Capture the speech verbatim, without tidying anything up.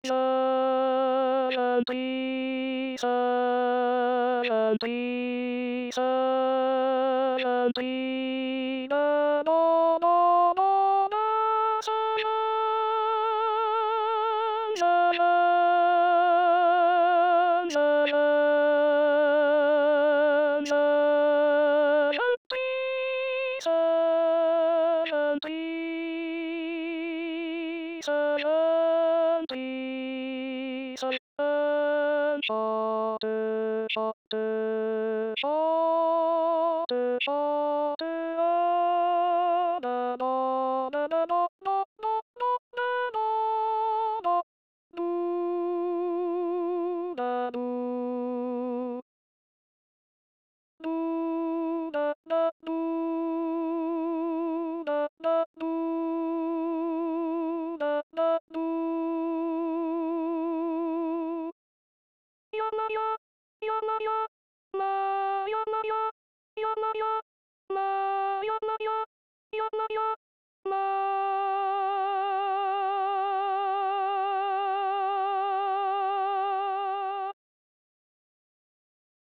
Santi, Santi, Santi, na na na na na, Salam, Salam, Salam, Santi, Santi, Santi, Salam, Father, Father, Father, Father, ah, na na na na na na na na na na, do na do, do na na do, na na do, na na do. Yana ya, yana ya, ma yana ya, yana ya, ma.